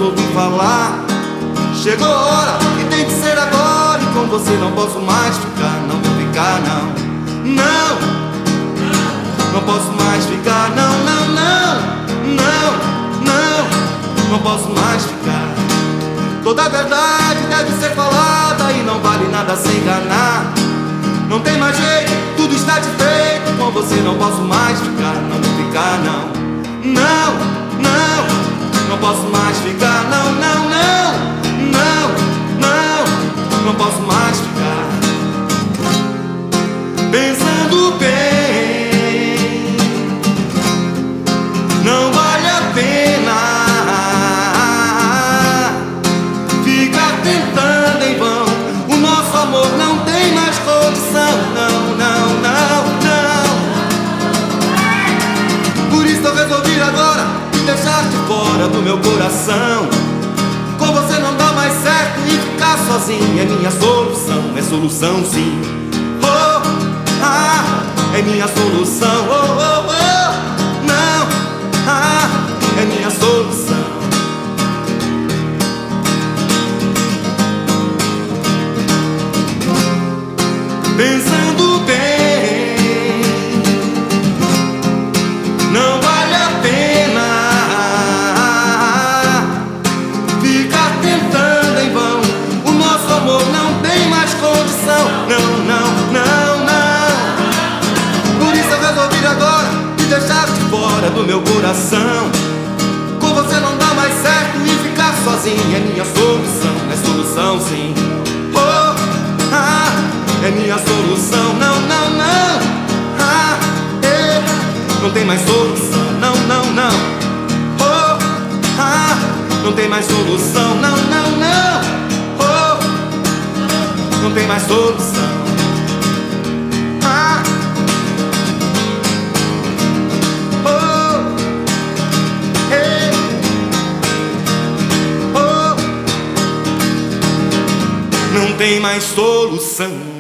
ouvi falar. Chegou a hora e tem que ser agora, e com você não posso mais ficar. Não vou ficar, não. Não, não posso mais ficar. Não, não, não, não, não, não posso mais ficar. Toda a verdade deve ser falada e não vale nada se enganar. Não tem mais jeito, tudo está desfeito. Com você não posso mais ficar. Não vou ficar, não. Não, não, não posso mais ficar. Não, não, não, não, não, não posso mais ficar. Pensando bem, não vale a pena ficar tentando em vão. O nosso amor não tem mais condição. Não, não, não, não. Por isso eu resolvi agora deixar-te fora do meu coração. Com você não dá mais certo e ficar sozinho é minha solução. É solução, sim. Oh, ah, é minha solução. Oh, oh, oh, não, ah, é minha solução. Pensando bem, não vale a pena ficar tentando em vão. O nosso amor não tem mais condição. Não, não, não, não. Por isso eu resolvi agora te deixar-te fora do meu coração. Com você não dá mais certo e ficar sozinho é minha solução. É solução, sim. Oh, ah, é minha solução. Não, não, não, ah, não tem mais solução. Não, não, não. Oh, ah, não tem mais solução. Não, não, não. Oh, não tem mais solução. Ah, oh, oh, não tem mais solução.